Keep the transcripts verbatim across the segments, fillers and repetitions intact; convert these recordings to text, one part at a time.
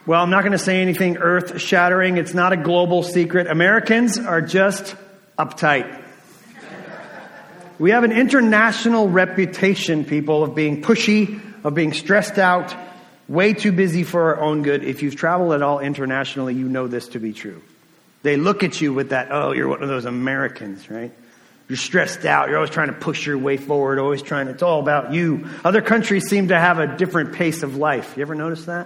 Well, I'm not going to say anything earth-shattering. It's not a global secret. Americans are just uptight. We have an international reputation, people, of being pushy, of being stressed out, way too busy for our own good. If you've traveled at all internationally, you know this to be true. They look at you with that, oh, you're one of those Americans, right? You're stressed out. You're always trying to push your way forward, always trying, it's all about you. Other countries seem to have a different pace of life. You ever notice that?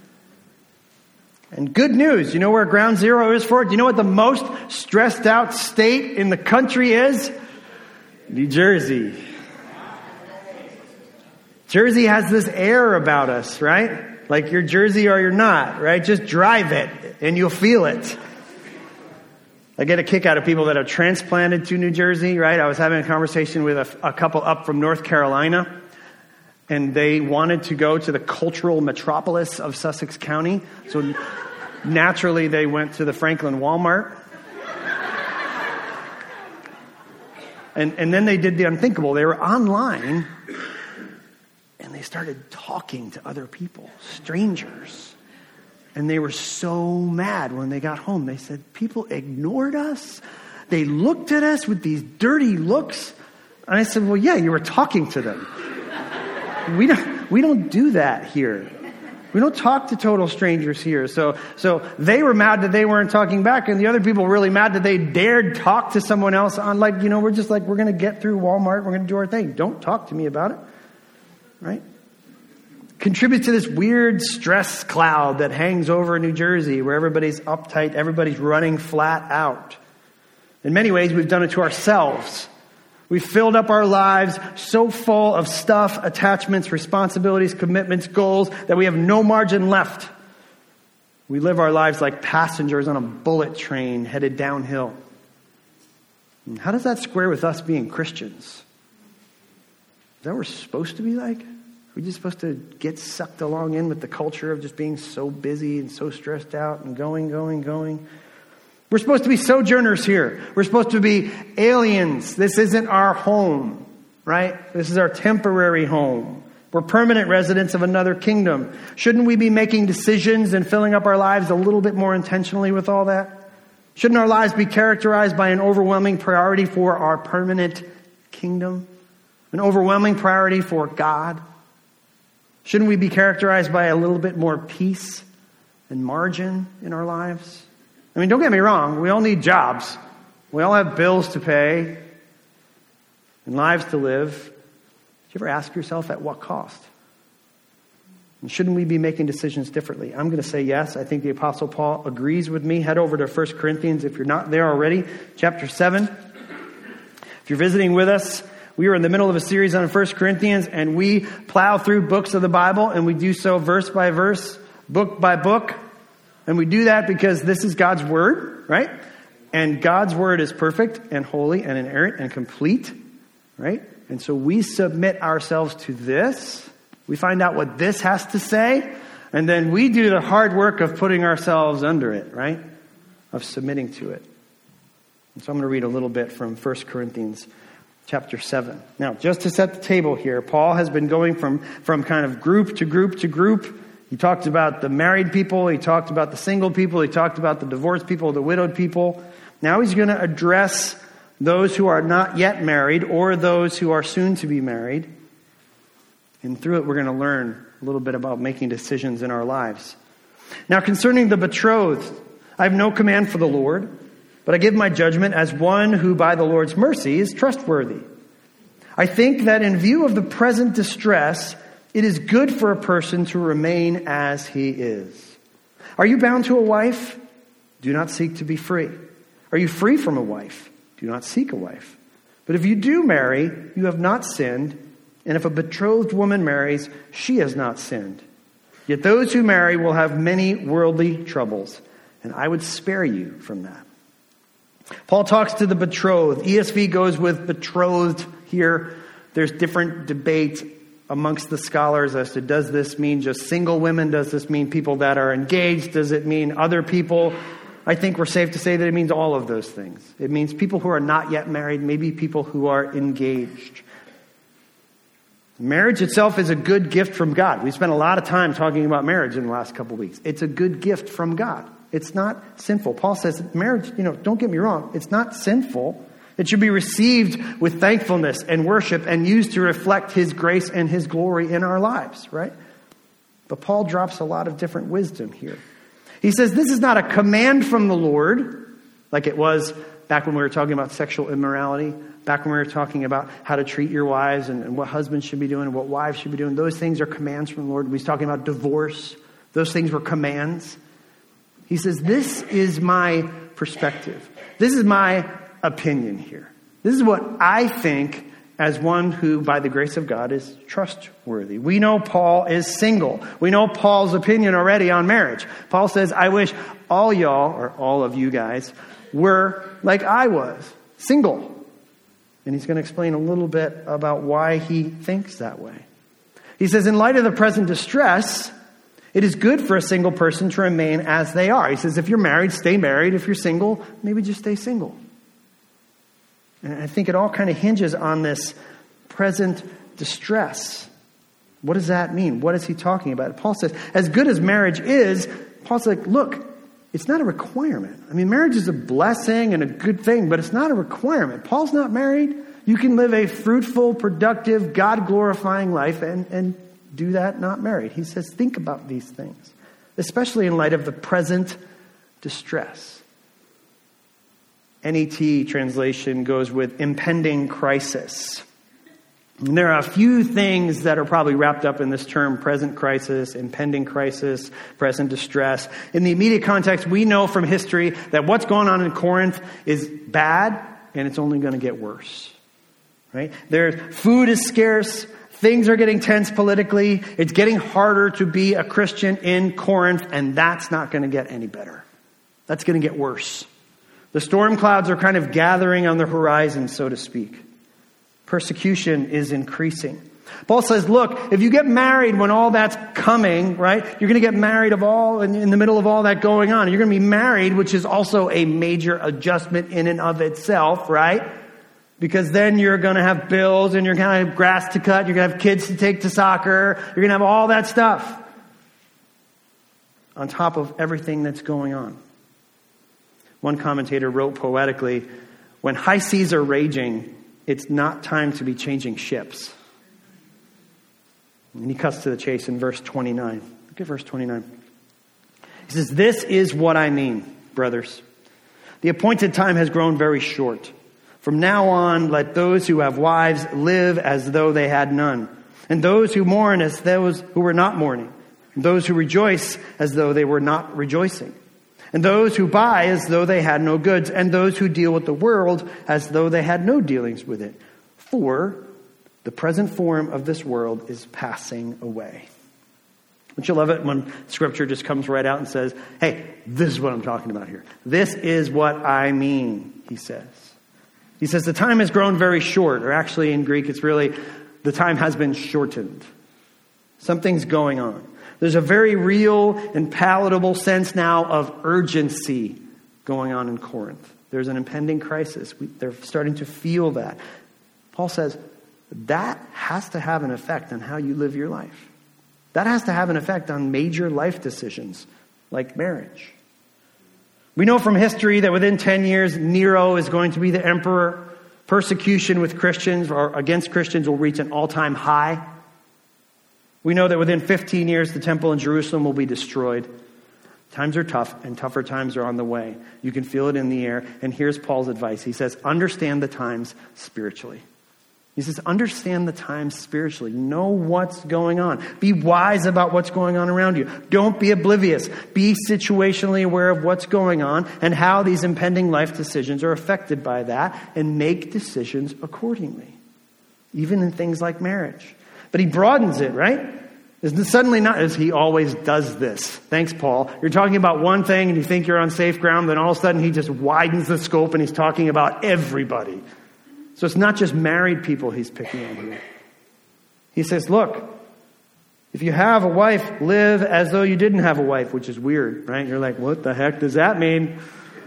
And good news, you know where ground zero is for it? Do you know what the most stressed out state in the country is? New Jersey. Jersey has this air about us, right? Like you're Jersey or you're not, right? Just drive it and you'll feel it. I get a kick out of people that are transplanted to New Jersey, right? I was having a conversation with a, a couple up from North Carolina, and they wanted to go to the cultural metropolis of Sussex County. So naturally, they went to the Franklin Walmart. And, and then they did the unthinkable. They were online, and they started talking to other people, strangers. And they were so mad when they got home. They said, people ignored us. They looked at us with these dirty looks. And I said, well, yeah, you were talking to them. We don't, we don't do that here. We don't talk to total strangers here. So, so they were mad that they weren't talking back. And the other people were really mad that they dared talk to someone else on, like, you know, we're just like, we're going to get through Walmart. We're going to do our thing. Don't talk to me about it. Right? Contribute to this weird stress cloud that hangs over New Jersey, where everybody's uptight, everybody's running flat out. In many ways, we've done it to ourselves. We've filled up our lives so full of stuff, attachments, responsibilities, commitments, goals, that we have no margin left. We live our lives like passengers on a bullet train headed downhill. And how does that square with us being Christians? Is that what we're supposed to be like? Are we just supposed to get sucked along in with the culture of just being so busy and so stressed out and going, going, going? We're supposed to be sojourners here. We're supposed to be aliens. This isn't our home, right? This is our temporary home. We're permanent residents of another kingdom. Shouldn't we be making decisions and filling up our lives a little bit more intentionally with all that? Shouldn't our lives be characterized by an overwhelming priority for our permanent kingdom? An overwhelming priority for God? Shouldn't we be characterized by a little bit more peace and margin in our lives? I mean, don't get me wrong. We all need jobs. We all have bills to pay and lives to live. Did you ever ask yourself at what cost? And shouldn't we be making decisions differently? I'm going to say yes. I think the Apostle Paul agrees with me. Head over to First Corinthians if you're not there already. Chapter seven. If you're visiting with us, we are in the middle of a series on First Corinthians, and we plow through books of the Bible, and we do so verse by verse, book by book. And we do that because this is God's word, right? And God's word is perfect and holy and inerrant and complete, right? And so we submit ourselves to this. We find out what this has to say, and then we do the hard work of putting ourselves under it, right? Of submitting to it. And so I'm going to read a little bit from First Corinthians chapter seven. Now, just to set the table here, Paul has been going from, from kind of group to group to group. He talked about the married people. He talked about the single people. He talked about the divorced people, the widowed people. Now he's going to address those who are not yet married or those who are soon to be married. And through it, we're going to learn a little bit about making decisions in our lives. Now, concerning the betrothed, I have no command for the Lord, but I give my judgment as one who by the Lord's mercy is trustworthy. I think that in view of the present distress, it is good for a person to remain as he is. Are you bound to a wife? Do not seek to be free. Are you free from a wife? Do not seek a wife. But if you do marry, you have not sinned. And if a betrothed woman marries, she has not sinned. Yet those who marry will have many worldly troubles, and I would spare you from that. Paul talks to the betrothed. E S V goes with betrothed here. There's different debate amongst the scholars as to, does this mean just single women? Does this mean people that are engaged? Does it mean other people? I think we're safe to say that it means all of those things. It means people who are not yet married, maybe people who are engaged. Marriage itself is a good gift from God. We spent a lot of time talking about marriage in the last couple of weeks. It's a good gift from God. It's not sinful. Paul says marriage, you know, don't get me wrong, it's not sinful. It should be received with thankfulness and worship and used to reflect his grace and his glory in our lives, right? But Paul drops a lot of different wisdom here. He says this is not a command from the Lord, like it was back when we were talking about sexual immorality, back when we were talking about how to treat your wives and, and what husbands should be doing and what wives should be doing. Those things are commands from the Lord. He's talking about divorce. Those things were commands. He says, this is my perspective. This is my opinion here. This is what I think as one who, by the grace of God, is trustworthy. We know Paul is single. We know Paul's opinion already on marriage. Paul says, I wish all y'all, or all of you guys, were like I was, single. And he's going to explain a little bit about why he thinks that way. He says, in light of the present distress, it is good for a single person to remain as they are. He says, if you're married, stay married. If you're single, maybe just stay single. And I think it all kind of hinges on this present distress. What does that mean? What is he talking about? Paul says, as good as marriage is, Paul's like, look, it's not a requirement. I mean, marriage is a blessing and a good thing, but it's not a requirement. Paul's not married. You can live a fruitful, productive, God-glorifying life and, and do that not married. He says, think about these things, especially in light of the present distress. N E T translation goes with impending crisis. And there are a few things that are probably wrapped up in this term, present crisis, impending crisis, present distress. In the immediate context, we know from history that what's going on in Corinth is bad and it's only going to get worse. Right? Their food is scarce. Things are getting tense politically. It's getting harder to be a Christian in Corinth, and that's not going to get any better. That's going to get worse. The storm clouds are kind of gathering on the horizon, so to speak. Persecution is increasing. Paul says, look, if you get married when all that's coming, right, you're going to get married of all in, in the middle of all that going on. You're going to be married, which is also a major adjustment in and of itself, right? Because then you're going to have bills and you're going to have grass to cut. You're going to have kids to take to soccer. You're going to have all that stuff on top of everything that's going on. One commentator wrote poetically, when high seas are raging, it's not time to be changing ships. And he cuts to the chase in verse twenty-nine. Look at verse twenty-nine. He says, this is what I mean, brothers. The appointed time has grown very short. From now on, let those who have wives live as though they had none, and those who mourn as those who were not mourning, and those who rejoice as though they were not rejoicing, and those who buy as though they had no goods, and those who deal with the world as though they had no dealings with it. For the present form of this world is passing away. Don't you love it when Scripture just comes right out and says, hey, this is what I'm talking about here. This is what I mean, he says. He says the time has grown very short, or actually in Greek it's really, the time has been shortened. Something's going on. There's a very real and palatable sense now of urgency going on in Corinth. There's an impending crisis. We, they're starting to feel that. Paul says that has to have an effect on how you live your life. That has to have an effect on major life decisions like marriage. We know from history that within ten years, Nero is going to be the emperor. Persecution with Christians or against Christians will reach an all-time high. We know that within fifteen years, the temple in Jerusalem will be destroyed. Times are tough, and tougher times are on the way. You can feel it in the air. And here's Paul's advice. He says, understand the times spiritually. He says, understand the times spiritually. Know what's going on. Be wise about what's going on around you. Don't be oblivious. Be situationally aware of what's going on and how these impending life decisions are affected by that, and make decisions accordingly, even in things like marriage. But he broadens it, right? It's suddenly not, as he always does this. Thanks, Paul. You're talking about one thing and you think you're on safe ground, then all of a sudden he just widens the scope and he's talking about everybody. So it's not just married people he's picking on here. He says, look, if you have a wife, live as though you didn't have a wife, which is weird, right? You're like, what the heck does that mean?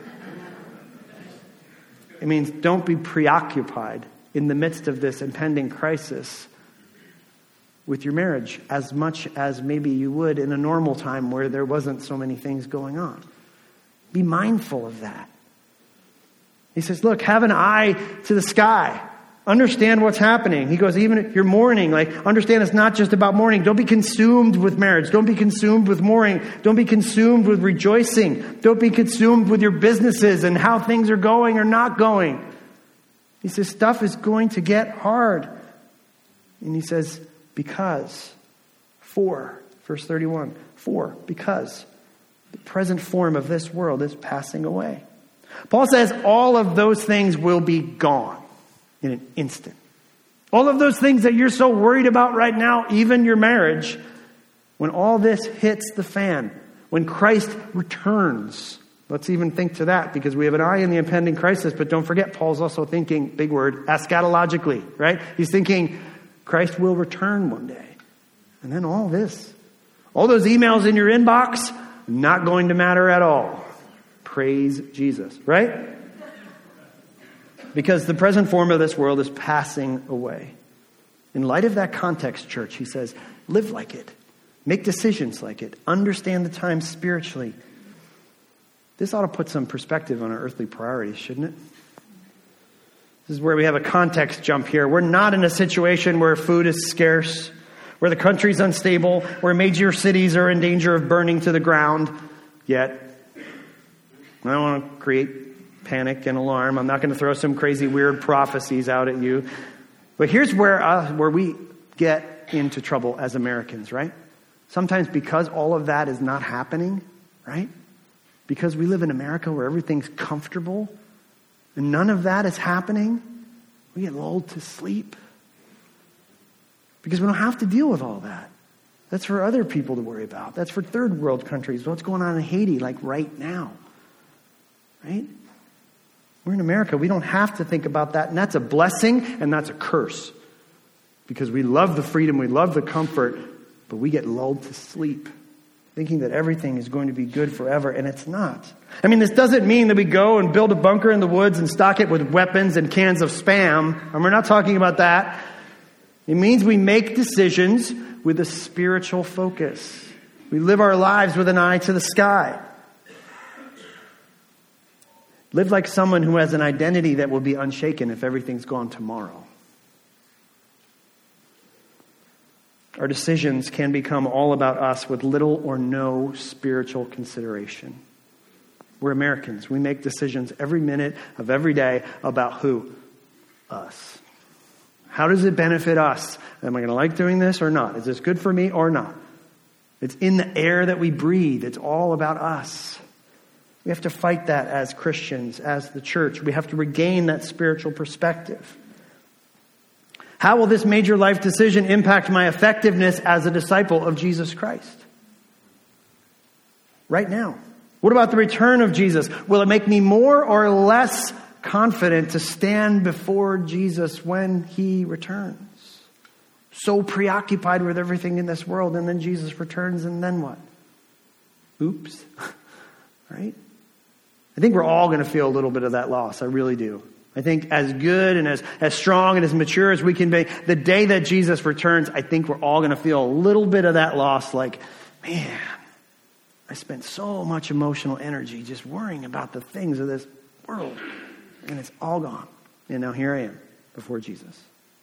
It means don't be preoccupied in the midst of this impending crisis with your marriage as much as maybe you would in a normal time where there wasn't so many things going on. Be mindful of that. He says, look, have an eye to the sky. Understand what's happening. He goes, even if you're mourning, like, understand it's not just about mourning. Don't be consumed with marriage. Don't be consumed with mourning. Don't be consumed with rejoicing. Don't be consumed with your businesses and how things are going or not going. He says, stuff is going to get hard. And he says, because, for, verse thirty-one, for, because the present form of this world is passing away. Paul says all of those things will be gone in an instant. All of those things that you're so worried about right now, even your marriage, when all this hits the fan, when Christ returns, let's even think to that, because we have an eye in the impending crisis, but don't forget, Paul's also thinking, big word, eschatologically, right? He's thinking Christ will return one day. And then all this, all those emails in your inbox, not going to matter at all. Praise Jesus, right? Because the present form of this world is passing away. In light of that context, church, he says, live like it. Make decisions like it. Understand the times spiritually. This ought to put some perspective on our earthly priorities, shouldn't it? This is where we have a context jump here. We're not in a situation where food is scarce, where the country's unstable, where major cities are in danger of burning to the ground yet. I don't want to create panic and alarm. I'm not going to throw some crazy weird prophecies out at you. But here's where uh, where we get into trouble as Americans, right? Sometimes because all of that is not happening, right? Because we live in America where everything's comfortable and none of that is happening, we get lulled to sleep. Because we don't have to deal with all that. That's for other people to worry about. That's for third world countries. What's going on in Haiti, like right now? Right? We're in America. We don't have to think about that. And that's a blessing and that's a curse. Because we love the freedom, we love the comfort, but we get lulled to sleep, thinking that everything is going to be good forever, and it's not. I mean, this doesn't mean that we go and build a bunker in the woods and stock it with weapons and cans of Spam. And we're not talking about that. It means we make decisions with a spiritual focus. We live our lives with an eye to the sky. Live like someone who has an identity that will be unshaken if everything's gone tomorrow. Our decisions can become all about us with little or no spiritual consideration. We're Americans. We make decisions every minute of every day about who? Us. How does it benefit us? Am I going to like doing this or not? Is this good for me or not? It's in the air that we breathe. It's all about us. We have to fight that as Christians, as the church. We have to regain that spiritual perspective. How will this major life decision impact my effectiveness as a disciple of Jesus Christ? Right now. What about the return of Jesus? Will it make me more or less confident to stand before Jesus when he returns? So preoccupied with everything in this world, and then Jesus returns, and then what? Oops. Right? I think we're all going to feel a little bit of that loss. I really do. I think as good and as, as strong and as mature as we can be, the day that Jesus returns, I think we're all going to feel a little bit of that loss. Like, man, I spent so much emotional energy just worrying about the things of this world. And it's all gone. And now here I am before Jesus.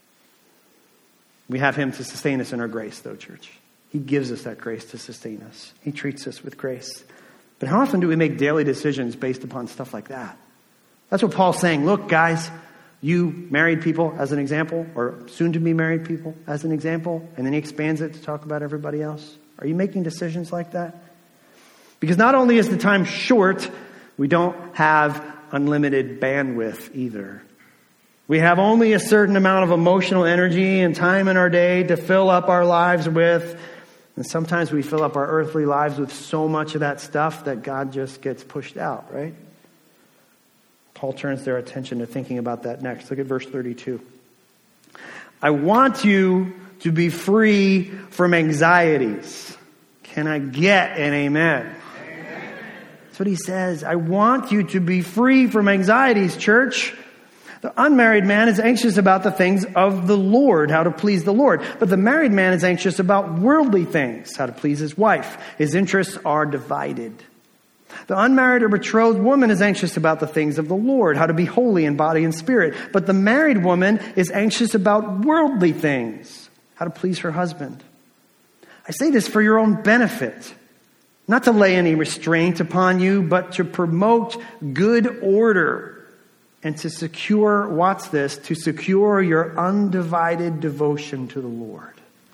We have him to sustain us in our grace, though, church. He gives us that grace to sustain us. He treats us with grace. But how often do we make daily decisions based upon stuff like that? That's what Paul's saying. Look, guys, you married people as an example, or soon-to-be married people as an example, and then he expands it to talk about everybody else. Are you making decisions like that? Because not only is the time short, we don't have unlimited bandwidth either. We have only a certain amount of emotional energy and time in our day to fill up our lives with. And sometimes we fill up our earthly lives with so much of that stuff that God just gets pushed out, right? Paul turns their attention to thinking about that next. Look at verse thirty-two. I want you to be free from anxieties. Can I get an amen? Amen. That's what he says. I want you to be free from anxieties, church. The unmarried man is anxious about the things of the Lord, how to please the Lord. But the married man is anxious about worldly things, how to please his wife. His interests are divided. The unmarried or betrothed woman is anxious about the things of the Lord, how to be holy in body and spirit. But the married woman is anxious about worldly things, how to please her husband. I say this for your own benefit, not to lay any restraint upon you, but to promote good order and to secure, watch this, to secure your undivided devotion to the Lord.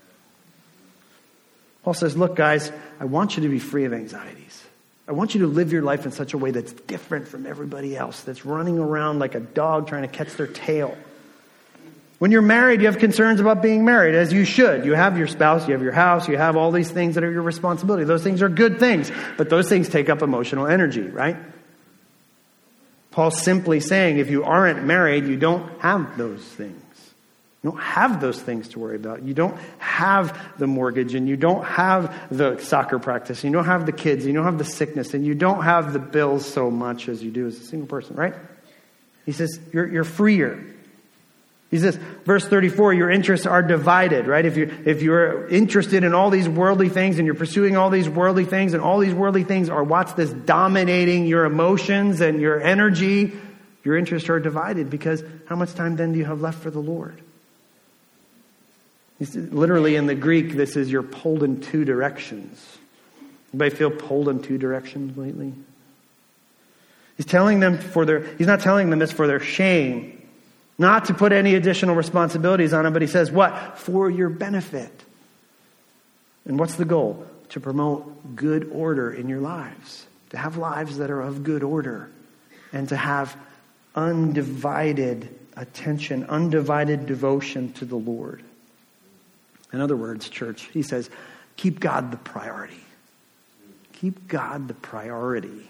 Paul says, look, guys, I want you to be free of anxieties. I want you to live your life in such a way that's different from everybody else, that's running around like a dog trying to catch their tail. When you're married, you have concerns about being married, as you should. You have your spouse, you have your house, you have all these things that are your responsibility. Those things are good things, but those things take up emotional energy, right? Paul's simply saying if you aren't married, you don't have those things. You don't have those things to worry about. You don't have the mortgage, and you don't have the soccer practice, and you don't have the kids, and you don't have the sickness, and you don't have the bills so much as you do as a single person, right? He says you're, you're freer. He says, verse thirty-four, your interests are divided, right? If you're, if you're interested in all these worldly things and you're pursuing all these worldly things and all these worldly things are, watch this, dominating your emotions and your energy, your interests are divided, because how much time then do you have left for the Lord? He's, literally in the Greek, this is you're pulled in two directions. Anybody feel pulled in two directions lately? He's telling them for their, he's not telling them this for their shame. Not to put any additional responsibilities on him, but he says, what? For your benefit. And what's the goal? To promote good order in your lives. To have lives that are of good order. And to have undivided attention, undivided devotion to the Lord. In other words, church, he says, keep God the priority. Keep God the priority.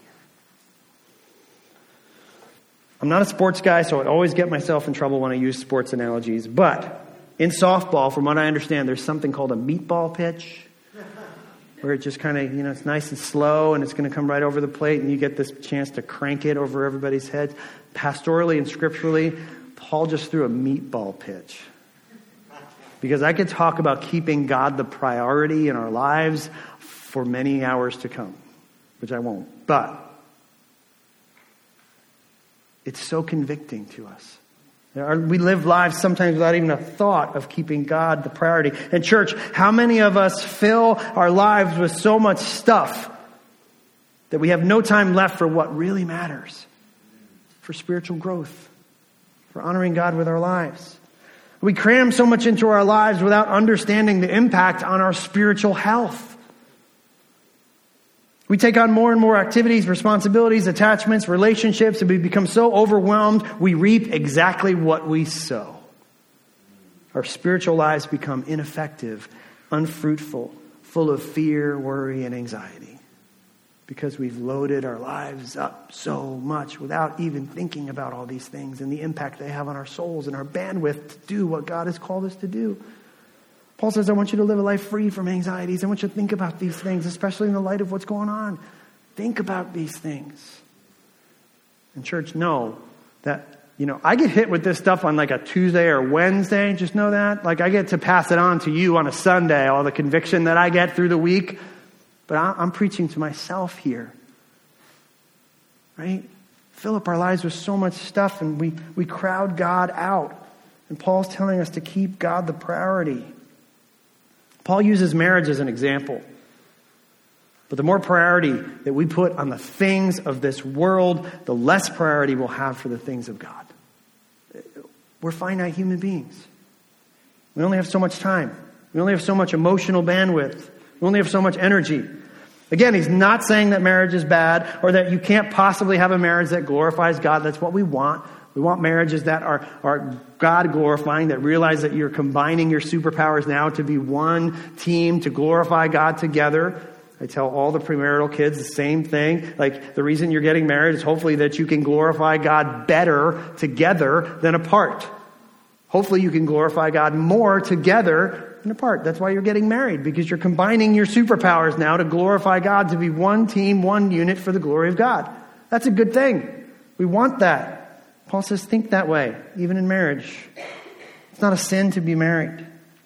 I'm not a sports guy, so I always get myself in trouble when I use sports analogies. But in softball, from what I understand, there's something called a meatball pitch, where it just kind of, you know, it's nice and slow, and it's going to come right over the plate, and you get this chance to crank it over everybody's heads. Pastorally and scripturally, Paul just threw a meatball pitch. Because I could talk about keeping God the priority in our lives for many hours to come, which I won't. But it's so convicting to us. We live lives sometimes without even a thought of keeping God the priority. And church, how many of us fill our lives with so much stuff that we have no time left for what really matters? For spiritual growth, for honoring God with our lives. We cram so much into our lives without understanding the impact on our spiritual health. We take on more and more activities, responsibilities, attachments, relationships, and we become so overwhelmed, we reap exactly what we sow. Our spiritual lives become ineffective, unfruitful, full of fear, worry, and anxiety. Because we've loaded our lives up so much without even thinking about all these things and the impact they have on our souls and our bandwidth to do what God has called us to do. Paul says, I want you to live a life free from anxieties. I want you to think about these things, especially in the light of what's going on. Think about these things. And church, know that, you know, I get hit with this stuff on like a Tuesday or Wednesday. Just know that. Like I get to pass it on to you on a Sunday, all the conviction that I get through the week. But I'm preaching to myself here. Right? Fill up our lives with so much stuff and we, we crowd God out. And Paul's telling us to keep God the priority. Paul uses marriage as an example. But the more priority that we put on the things of this world, the less priority we'll have for the things of God. We're finite human beings. We only have so much time. We only have so much emotional bandwidth. We only have so much energy. Again, he's not saying that marriage is bad or that you can't possibly have a marriage that glorifies God. That's what we want. We want marriages that are, are God-glorifying, that realize that you're combining your superpowers now to be one team to glorify God together. I tell all the premarital kids the same thing. Like, the reason you're getting married is hopefully that you can glorify God better together than apart. Hopefully you can glorify God more together than apart. That's why you're getting married, because you're combining your superpowers now to glorify God, to be one team, one unit for the glory of God. That's a good thing. We want that. Paul says, think that way, even in marriage. It's not a sin to be married.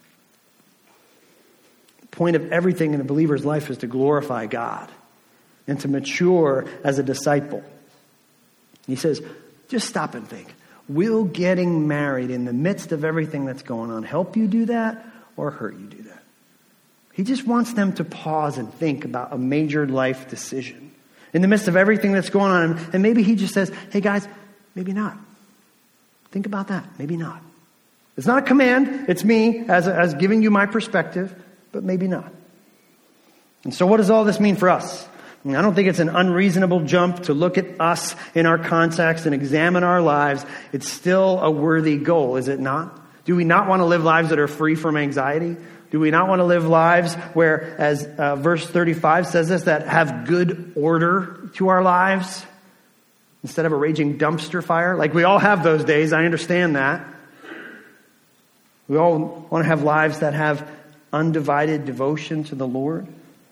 The point of everything in a believer's life is to glorify God and to mature as a disciple. He says, just stop and think. Will getting married in the midst of everything that's going on help you do that or hurt you do that? He just wants them to pause and think about a major life decision in the midst of everything that's going on. And maybe he just says, hey guys, maybe not. Think about that. Maybe not. It's not a command. It's me as, as giving you my perspective, but maybe not. And so what does all this mean for us? I mean, I don't think it's an unreasonable jump to look at us in our context and examine our lives. It's still a worthy goal, is it not? Do we not want to live lives that are free from anxiety? Do we not want to live lives where, as uh, verse thirty-five says this, that have good order to our lives instead of a raging dumpster fire? Like, we all have those days. I understand that. We all want to have lives that have undivided devotion to the Lord.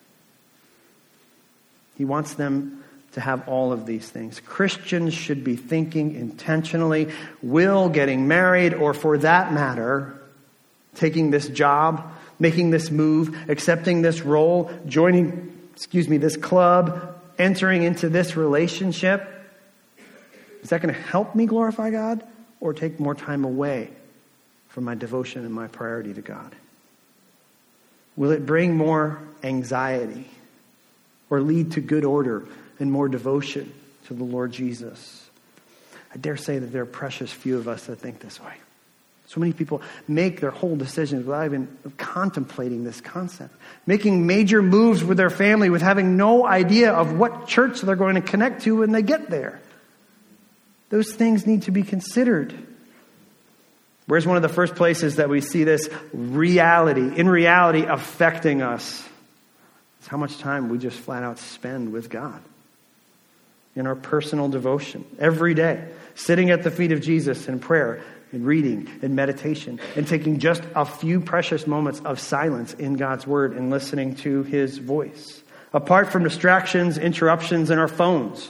He wants them to have all of these things. Christians should be thinking intentionally, will getting married, or for that matter, taking this job, making this move, accepting this role, joining, excuse me, this club, entering into this relationship, is that going to help me glorify God or take more time away from my devotion and my priority to God? Will it bring more anxiety or lead to good order and more devotion to the Lord Jesus? I dare say that there are precious few of us that think this way. So many people make their whole decisions without even contemplating this concept. Making major moves with their family with having no idea of what church they're going to connect to when they get there. Those things need to be considered. Where's one of the first places that we see this reality, in reality, affecting us? It's how much time we just flat out spend with God in our personal devotion every day, sitting at the feet of Jesus in prayer, in reading, in meditation, and taking just a few precious moments of silence in God's word and listening to his voice. Apart from distractions, interruptions, and our phones,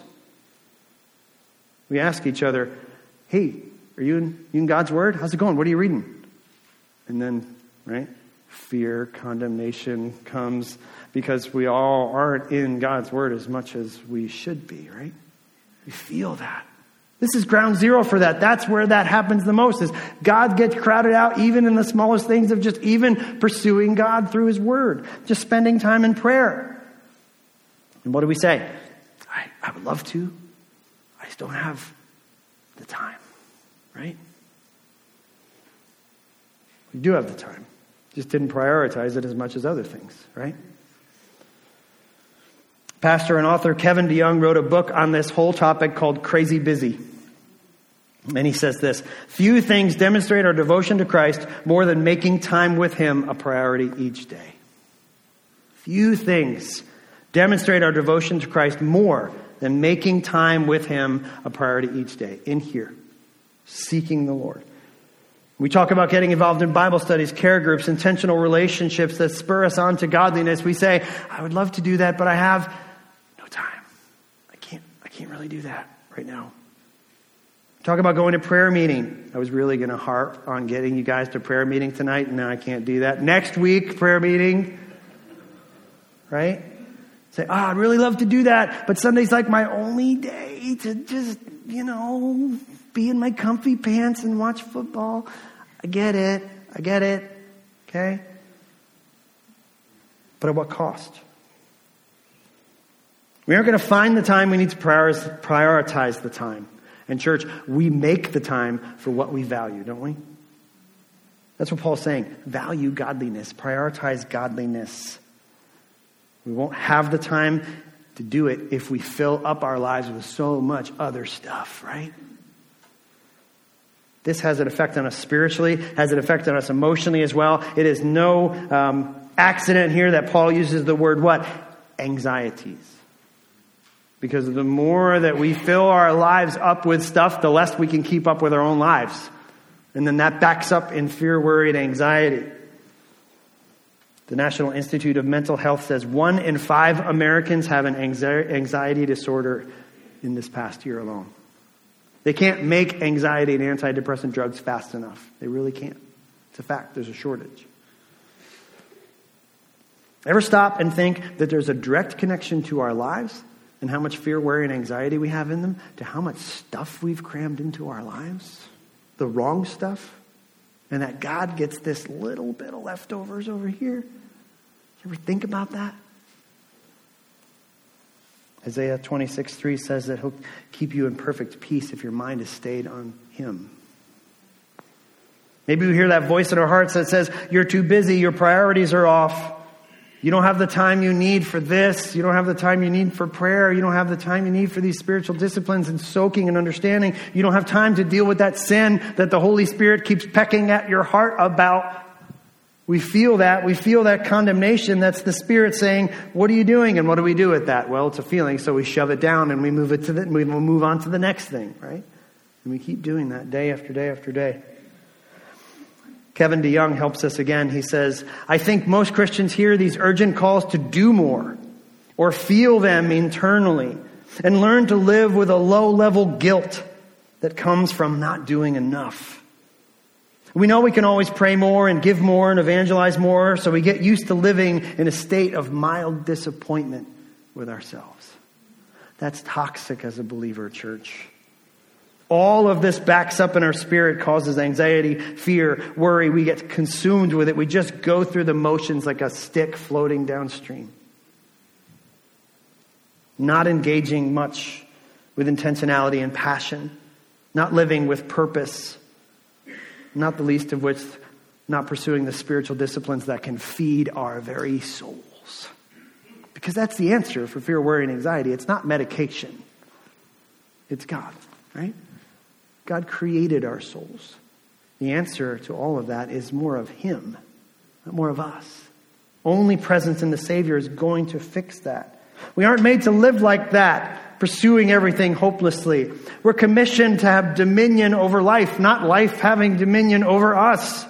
we ask each other, hey, are you in, you in God's word? How's it going? What are you reading? And then, right, fear, condemnation comes because we all aren't in God's word as much as we should be, right? We feel that. This is ground zero for that. That's where that happens the most, is God gets crowded out even in the smallest things of just even pursuing God through his word, just spending time in prayer. And what do we say? I, I would love to. I just don't have the time, right? We do have the time. Just didn't prioritize it as much as other things, right? Pastor and author Kevin DeYoung wrote a book on this whole topic called Crazy Busy. And he says this: few things demonstrate our devotion to Christ more than making time with him a priority each day. Few things demonstrate our devotion to Christ more than making time with him a priority each day. In here, seeking the Lord. We talk about getting involved in Bible studies, care groups, intentional relationships that spur us on to godliness. We say, I would love to do that, but I have no time. I can't, I can't really do that right now. Talk about going to prayer meeting. I was really going to harp on getting you guys to prayer meeting tonight, and now I can't do that. Next week, prayer meeting. Right? Say, oh, I'd really love to do that, but Sunday's like my only day to just, you know, be in my comfy pants and watch football. I get it. I get it. Okay? But at what cost? We aren't going to find the time. We need to prioritize the time. And church, we make the time for what we value, don't we? That's what Paul's saying. Value godliness. Prioritize godliness. We won't have the time to do it if we fill up our lives with so much other stuff, right? This has an effect on us spiritually, has an effect on us emotionally as well. It is no um, accident here that Paul uses the word what? Anxieties. Because the more that we fill our lives up with stuff, the less we can keep up with our own lives. And then that backs up in fear, worry, and anxiety. The National Institute of Mental Health says one in five Americans have an anxiety disorder in this past year alone. They can't make anxiety and antidepressant drugs fast enough. They really can't. It's a fact. There's a shortage. Ever stop and think that there's a direct connection to our lives and how much fear, worry, and anxiety we have in them to how much stuff we've crammed into our lives? The wrong stuff? And that God gets this little bit of leftovers over here? You ever think about that? Isaiah twenty-six three says that he'll keep you in perfect peace if your mind is stayed on him. Maybe we hear that voice in our hearts that says, you're too busy, your priorities are off. You don't have the time you need for this. You don't have the time you need for prayer. You don't have the time you need for these spiritual disciplines and soaking and understanding. You don't have time to deal with that sin that the Holy Spirit keeps pecking at your heart about. We feel that. We feel that condemnation. That's the Spirit saying, what are you doing? And what do we do with that? Well, it's a feeling, so we shove it down and we move it to the, we move on to the next thing, right? And we keep doing that day after day after day. Kevin DeYoung helps us again. He says, I think most Christians hear these urgent calls to do more or feel them internally and learn to live with a low-level guilt that comes from not doing enough. We know we can always pray more and give more and evangelize more, so we get used to living in a state of mild disappointment with ourselves. That's toxic as a believer, church. All of this backs up in our spirit, causes anxiety, fear, worry. We get consumed with it. We just go through the motions like a stick floating downstream. Not engaging much with intentionality and passion. Not living with purpose. Not the least of which, not pursuing the spiritual disciplines that can feed our very souls. Because that's the answer for fear, worry, and anxiety. It's not medication. It's God, right? God created our souls. The answer to all of that is more of Him, not more of us. Only presence in the Savior is going to fix that. We aren't made to live like that, pursuing everything hopelessly. We're commissioned to have dominion over life, not life having dominion over us.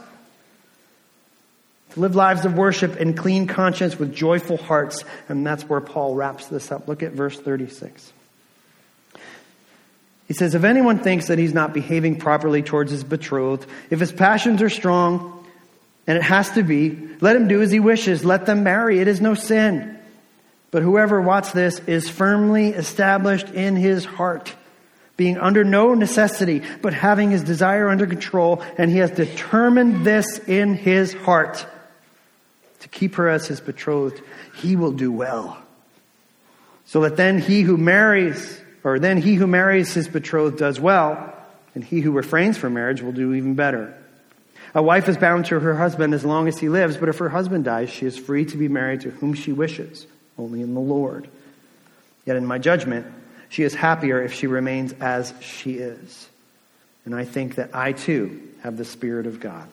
To live lives of worship in clean conscience with joyful hearts. And that's where Paul wraps this up. Look at verse thirty-six. He says, if anyone thinks that he's not behaving properly towards his betrothed, if his passions are strong, and it has to be, let him do as he wishes. Let them marry. It is no sin. But whoever, watch this, is firmly established in his heart, being under no necessity, but having his desire under control, and he has determined this in his heart, to keep her as his betrothed, he will do well. So that then he who marries... Or then he who marries his betrothed does well, and he who refrains from marriage will do even better. A wife is bound to her husband as long as he lives, but if her husband dies, she is free to be married to whom she wishes, only in the Lord. Yet in my judgment, she is happier if she remains as she is. And I think that I too have the Spirit of God.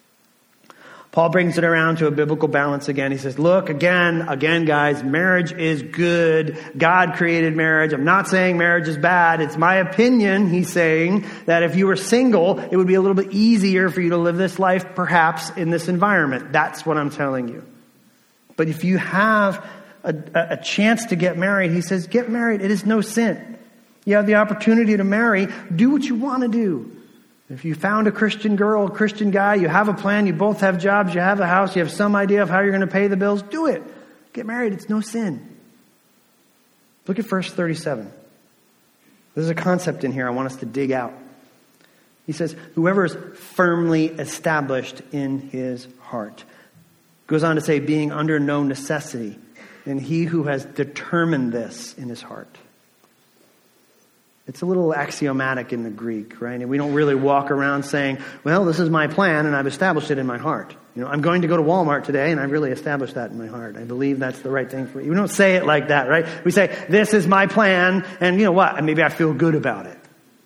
Paul brings it around to a biblical balance again. He says, look, again, again, guys, marriage is good. God created marriage. I'm not saying marriage is bad. It's my opinion, he's saying, that if you were single, it would be a little bit easier for you to live this life, perhaps, in this environment. That's what I'm telling you. But if you have a, a chance to get married, he says, get married. It is no sin. You have the opportunity to marry. Do what you want to do. If you found a Christian girl, a Christian guy, you have a plan, you both have jobs, you have a house, you have some idea of how you're going to pay the bills, do it. Get married. It's no sin. Look at verse thirty-seven. There's a concept in here I want us to dig out. He says, whoever is firmly established in his heart. Goes on to say, being under no necessity. And he who has determined this in his heart. It's a little axiomatic in the Greek, right? And we don't really walk around saying, well, this is my plan and I've established it in my heart. You know, I'm going to go to Walmart today and I've really established that in my heart. I believe that's the right thing for me. We don't say it like that, right? We say, this is my plan and you know what? And maybe I feel good about it.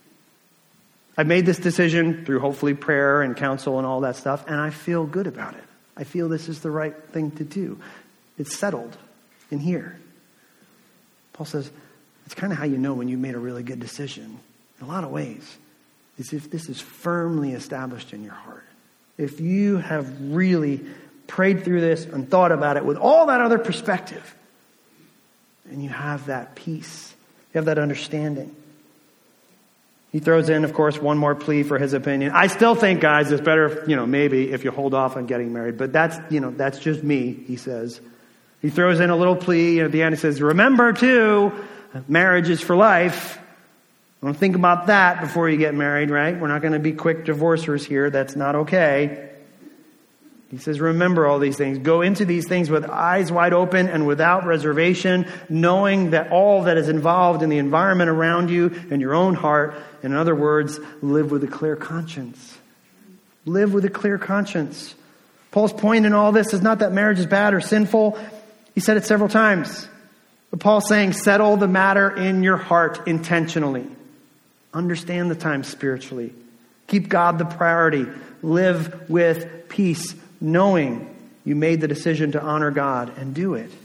I've made this decision through hopefully prayer and counsel and all that stuff, and I feel good about it. I feel this is the right thing to do. It's settled in here. Paul says, it's kind of how you know when you made a really good decision. In a lot of ways. Is if this is firmly established in your heart. If you have really prayed through this and thought about it with all that other perspective. And you have that peace. You have that understanding. He throws in, of course, one more plea for his opinion. I still think, guys, it's better, you know, maybe if you hold off on getting married. But that's, you know, that's just me, he says. He throws in a little plea. And at the end, he says, remember, too, marriage is for life. Don't think about that before you get married, right? We're not going to be quick divorcers here. That's not okay. He says, remember all these things. Go into these things with eyes wide open and without reservation, knowing that all that is involved in the environment around you and your own heart, in other words, live with a clear conscience. Live with a clear conscience. Paul's point in all this is not that marriage is bad or sinful. He said it several times. But Paul's saying, settle the matter in your heart intentionally. Understand the times spiritually. Keep God the priority. Live with peace, knowing you made the decision to honor God, and do it.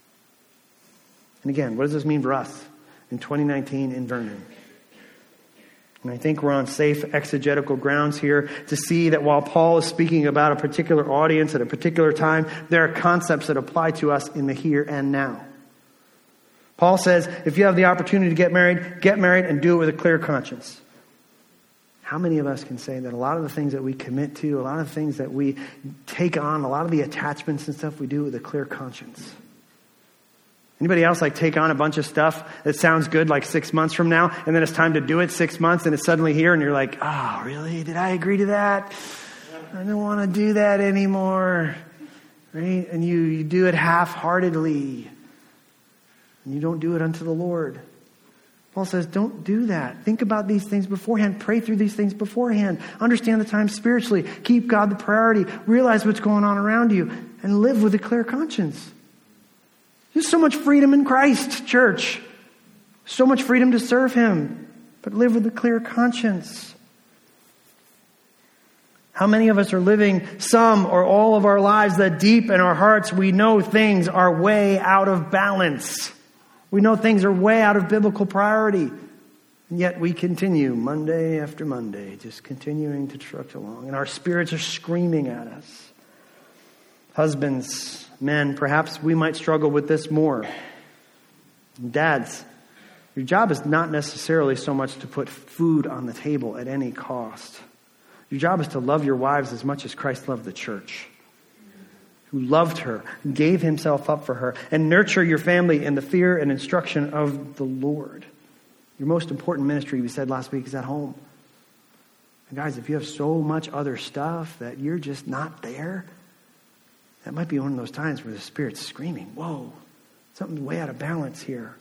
And again, what does this mean for us in twenty nineteen in Vernon? And I think we're on safe exegetical grounds here to see that while Paul is speaking about a particular audience at a particular time, there are concepts that apply to us in the here and now. Paul says, if you have the opportunity to get married, get married and do it with a clear conscience. How many of us can say that a lot of the things that we commit to, a lot of things that we take on, a lot of the attachments and stuff we do with a clear conscience? Anybody else like take on a bunch of stuff that sounds good like six months from now, and then it's time to do it six months and it's suddenly here and you're like, oh, really? Did I agree to that? I don't want to do that anymore. Right? And you, you do it half-heartedly. And you don't do it unto the Lord. Paul says, don't do that. Think about these things beforehand. Pray through these things beforehand. Understand the time spiritually. Keep God the priority. Realize what's going on around you. And live with a clear conscience. There's so much freedom in Christ, church. So much freedom to serve Him. But live with a clear conscience. How many of us are living some or all of our lives that deep in our hearts we know things are way out of balance? We know things are way out of biblical priority. And yet we continue Monday after Monday, just continuing to trudge along. And our spirits are screaming at us. Husbands, men, perhaps we might struggle with this more. Dads, your job is not necessarily so much to put food on the table at any cost. Your job is to love your wives as much as Christ loved the church, who loved her, gave himself up for her, and nurture your family in the fear and instruction of the Lord. Your most important ministry, we said last week, is at home. And guys, if you have so much other stuff that you're just not there, that might be one of those times where the Spirit's screaming, whoa, something's way out of balance here.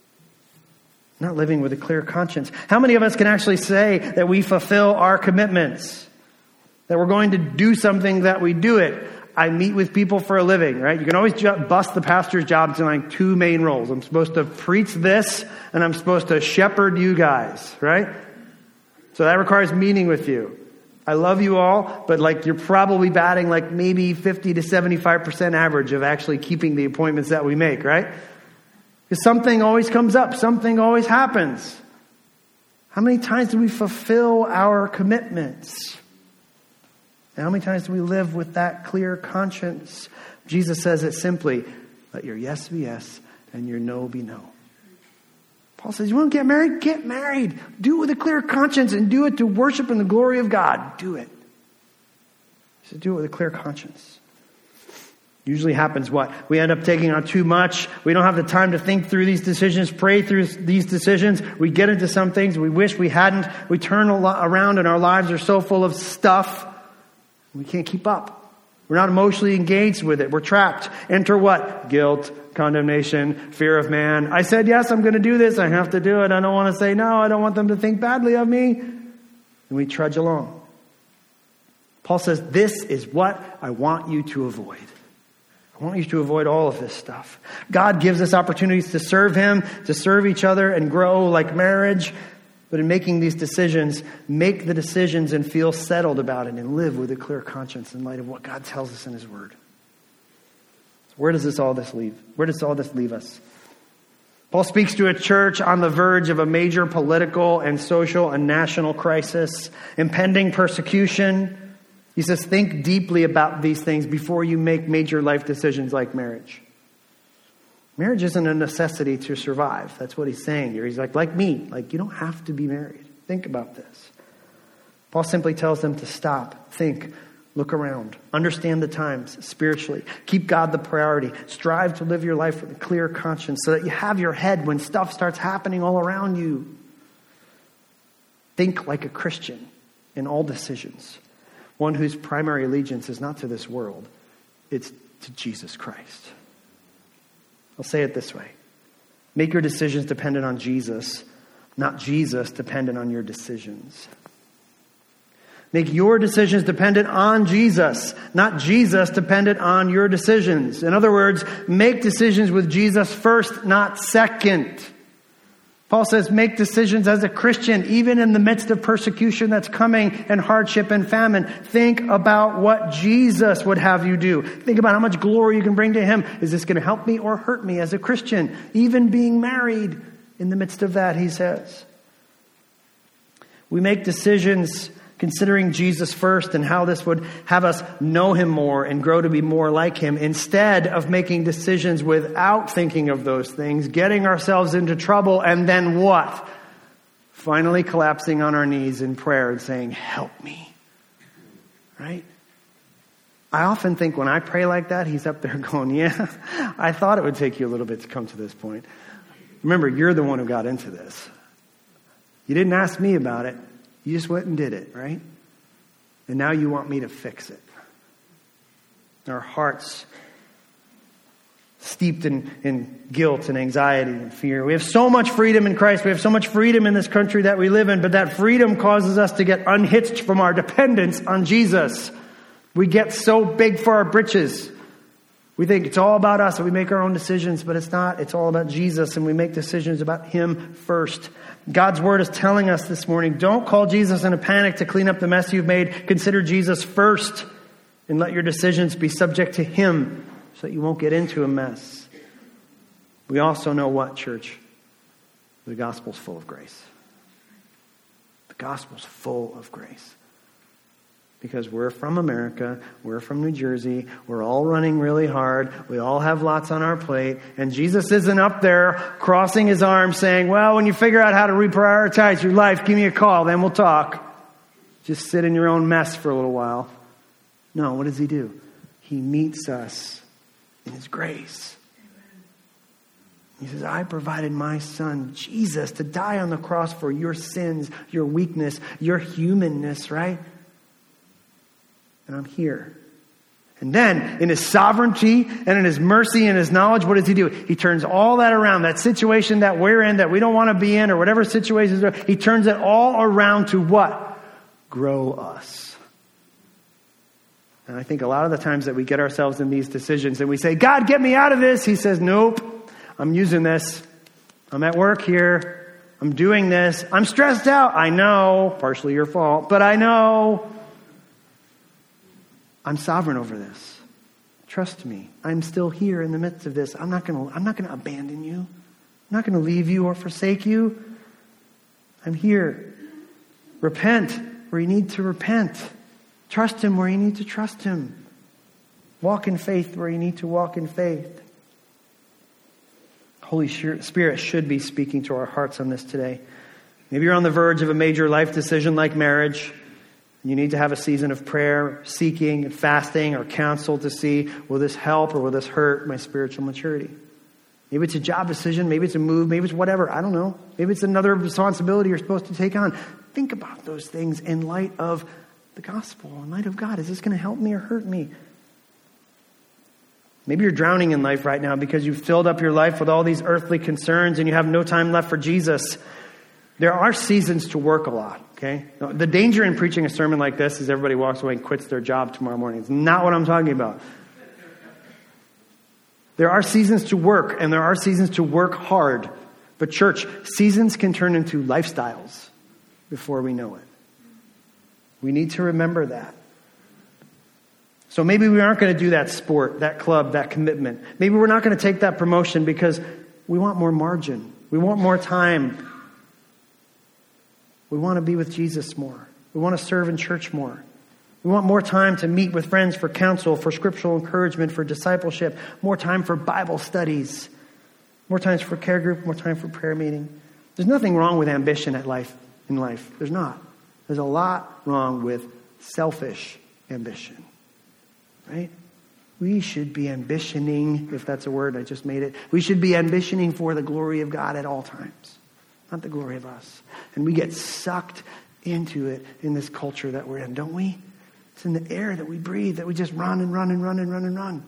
Not living with a clear conscience. How many of us can actually say that we fulfill our commitments? That we're going to do something, that we do it? I meet with people for a living, right? You can always ju- bust the pastor's job to like two main roles. I'm supposed to preach this, and I'm supposed to shepherd you guys, right? So that requires meeting with you. I love you all, but like you're probably batting like maybe fifty to seventy-five percent average of actually keeping the appointments that we make, right? Because something always comes up. Something always happens. How many times do we fulfill our commitments? And how many times do we live with that clear conscience? Jesus says it simply, let your yes be yes and your no be no. Paul says, you want to get married? Get married. Do it with a clear conscience and do it to worship in the glory of God. Do it. He says, do it with a clear conscience. Usually happens what? We end up taking on too much. We don't have the time to think through these decisions, pray through these decisions. We get into some things we wish we hadn't. We turn a lot around and our lives are so full of stuff. We can't keep up. We're not emotionally engaged with it. We're trapped. Enter what? Guilt, condemnation, fear of man. I said, yes, I'm going to do this. I have to do it. I don't want to say no. I don't want them to think badly of me. And we trudge along. Paul says, this is what I want you to avoid. I want you to avoid all of this stuff. God gives us opportunities to serve Him, to serve each other and grow like marriage. But in making these decisions, make the decisions and feel settled about it and live with a clear conscience in light of what God tells us in His Word. So where does this all this leave? Where does all this leave us? Paul speaks to a church on the verge of a major political and social and national crisis, impending persecution. He says, think deeply about these things before you make major life decisions like marriage. Marriage isn't a necessity to survive. That's what he's saying here. He's like, like me, like you don't have to be married. Think about this. Paul simply tells them to stop, think, look around, understand the times spiritually, keep God the priority, strive to live your life with a clear conscience so that you have your head when stuff starts happening all around you. Think like a Christian in all decisions, one whose primary allegiance is not to this world, it's to Jesus Christ. I'll say it this way. Make your decisions dependent on Jesus, not Jesus dependent on your decisions. Make your decisions dependent on Jesus, not Jesus dependent on your decisions. In other words, make decisions with Jesus first, not second. Paul says, make decisions as a Christian, even in the midst of persecution that's coming and hardship and famine. Think about what Jesus would have you do. Think about how much glory you can bring to him. Is this going to help me or hurt me as a Christian? Even being married in the midst of that, he says. We make decisions considering Jesus first and how this would have us know him more and grow to be more like him, instead of making decisions without thinking of those things, getting ourselves into trouble, and then what? Finally collapsing on our knees in prayer and saying, help me. Right? I often think when I pray like that, he's up there going, yeah, I thought it would take you a little bit to come to this point. Remember, you're the one who got into this. You didn't ask me about it. You just went and did it, right? And now you want me to fix it. Our hearts steeped in, in guilt and anxiety and fear. We have so much freedom in Christ. We have so much freedom in this country that we live in, but that freedom causes us to get unhitched from our dependence on Jesus. We get so big for our britches. We think it's all about us and we make our own decisions, but it's not. It's all about Jesus, and we make decisions about him first. God's word is telling us this morning, don't call Jesus in a panic to clean up the mess you've made. Consider Jesus first and let your decisions be subject to him so that you won't get into a mess. We also know what, church? The gospel's full of grace. The gospel's full of grace. Because we're from America, we're from New Jersey, we're all running really hard, we all have lots on our plate, and Jesus isn't up there crossing his arms saying, well, when you figure out how to reprioritize your life, give me a call, then we'll talk. Just sit in your own mess for a little while. No, what does he do? He meets us in his grace. He says, I provided my son, Jesus, to die on the cross for your sins, your weakness, your humanness, right? And I'm here. And then, in his sovereignty and in his mercy and his knowledge, what does he do? He turns all that around, that situation that we're in, that we don't want to be in, or whatever situations are, he turns it all around to what? Grow us. And I think a lot of the times that we get ourselves in these decisions and we say, God, get me out of this. He says, nope, I'm using this. I'm at work here. I'm doing this. I'm stressed out. I know, partially your fault, but I know. I'm sovereign over this. Trust me. I'm still here in the midst of this. I'm not going to, I'm not going to abandon you. I'm not going to leave you or forsake you. I'm here. Repent where you need to repent. Trust him where you need to trust him. Walk in faith where you need to walk in faith. Holy Spirit should be speaking to our hearts on this today. Maybe you're on the verge of a major life decision like marriage. You need to have a season of prayer, seeking, and fasting, or counsel to see, will this help or will this hurt my spiritual maturity? Maybe it's a job decision. Maybe it's a move. Maybe it's whatever. I don't know. Maybe it's another responsibility you're supposed to take on. Think about those things in light of the gospel, in light of God. Is this going to help me or hurt me? Maybe you're drowning in life right now because you've filled up your life with all these earthly concerns and you have no time left for Jesus. There are seasons to work a lot, okay? The danger in preaching a sermon like this is everybody walks away and quits their job tomorrow morning. It's not what I'm talking about. There are seasons to work, and there are seasons to work hard. But church, seasons can turn into lifestyles before we know it. We need to remember that. So maybe we aren't going to do that sport, that club, that commitment. Maybe we're not going to take that promotion because we want more margin. We want more time. We want to be with Jesus more. We want to serve in church more. We want more time to meet with friends for counsel, for scriptural encouragement, for discipleship, more time for Bible studies, more times for care group, more time for prayer meeting. There's nothing wrong with ambition at life in life. There's not. There's a lot wrong with selfish ambition, right? We should be ambitioning, if that's a word, I just made it. We should be ambitioning for the glory of God at all times, not the glory of us. And we get sucked into it in this culture that we're in, don't we? It's in the air that we breathe, that we just run and run and run and run and run.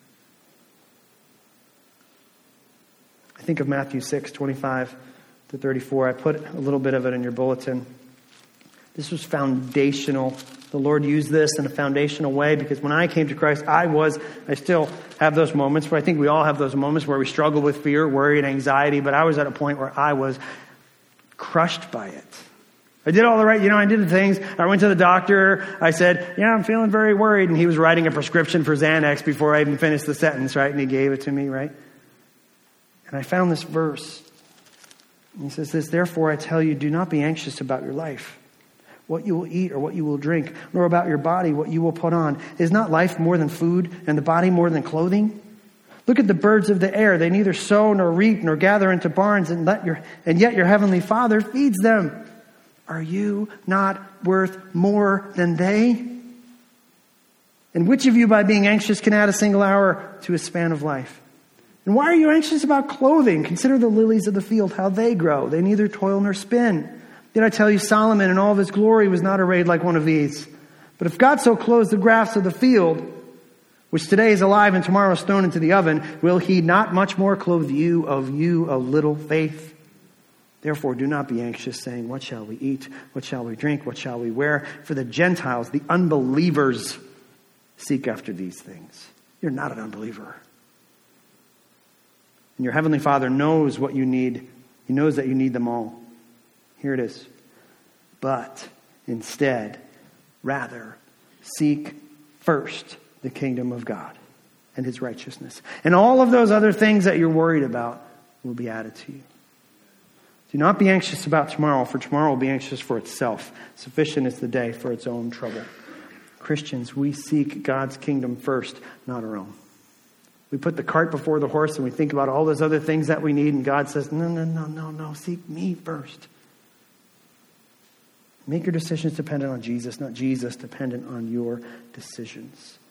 I think of Matthew six, twenty-five to thirty-four. I put a little bit of it in your bulletin. This was foundational. The Lord used this in a foundational way because when I came to Christ, I was, I still have those moments, but I think we all have those moments where we struggle with fear, worry, and anxiety, but I was at a point where I was crushed by it. I did all the right, you know, I did the things. I went to the doctor. I said, yeah, I'm feeling very worried. And he was writing a prescription for Xanax before I even finished the sentence, right? And he gave it to me, right? And I found this verse. And he says this, therefore I tell you, do not be anxious about your life, what you will eat or what you will drink, nor about your body, what you will put on. Is not life more than food and the body more than clothing? Look at the birds of the air. They neither sow nor reap nor gather into barns, and let your and yet your heavenly Father feeds them. Are you not worth more than they? And which of you by being anxious can add a single hour to his span of life? And why are you anxious about clothing? Consider the lilies of the field, how they grow. They neither toil nor spin. Yet I tell you, Solomon in all of his glory was not arrayed like one of these. But if God so clothes the grass of the field, which today is alive and tomorrow is thrown into the oven, will he not much more clothe you, of you of little faith? Therefore, do not be anxious, saying, what shall we eat? What shall we drink? What shall we wear? For the Gentiles, the unbelievers, seek after these things. You're not an unbeliever. And your heavenly Father knows what you need. He knows that you need them all. Here it is. But instead, rather, seek first the kingdom of God and his righteousness. And all of those other things that you're worried about will be added to you. Do not be anxious about tomorrow, for tomorrow will be anxious for itself. Sufficient is the day for its own trouble. Christians, we seek God's kingdom first, not our own. We put the cart before the horse and we think about all those other things that we need, and God says, no, no, no, no, no, seek me first. Make your decisions dependent on Jesus, not Jesus dependent on your decisions.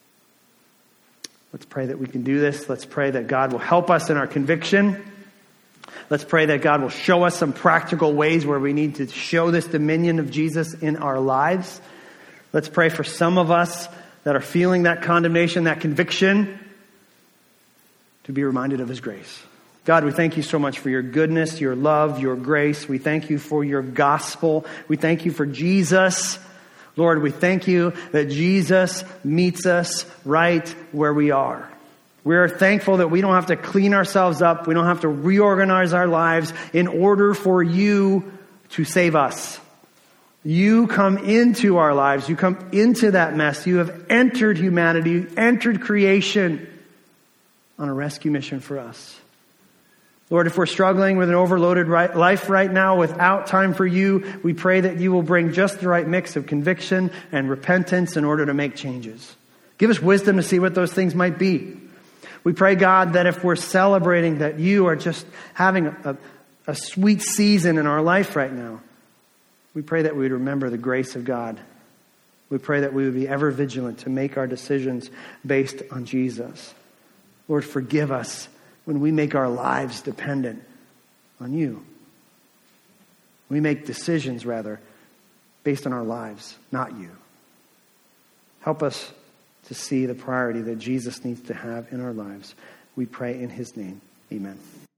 Let's pray that we can do this. Let's pray that God will help us in our conviction. Let's pray that God will show us some practical ways where we need to show this dominion of Jesus in our lives. Let's pray for some of us that are feeling that condemnation, that conviction, to be reminded of his grace. God, we thank you so much for your goodness, your love, your grace. We thank you for your gospel. We thank you for Jesus. Lord, we thank you that Jesus meets us right where we are. We are thankful that we don't have to clean ourselves up. We don't have to reorganize our lives in order for you to save us. You come into our lives. You come into that mess. You have entered humanity. You entered creation on a rescue mission for us. Lord, if we're struggling with an overloaded life right now without time for you, we pray that you will bring just the right mix of conviction and repentance in order to make changes. Give us wisdom to see what those things might be. We pray, God, that if we're celebrating that you are just having a, a, a sweet season in our life right now, we pray that we would remember the grace of God. We pray that we would be ever vigilant to make our decisions based on Jesus. Lord, forgive us when we make our lives dependent on you. We make decisions, rather, based on our lives, not you. Help us to see the priority that Jesus needs to have in our lives. We pray in his name. Amen.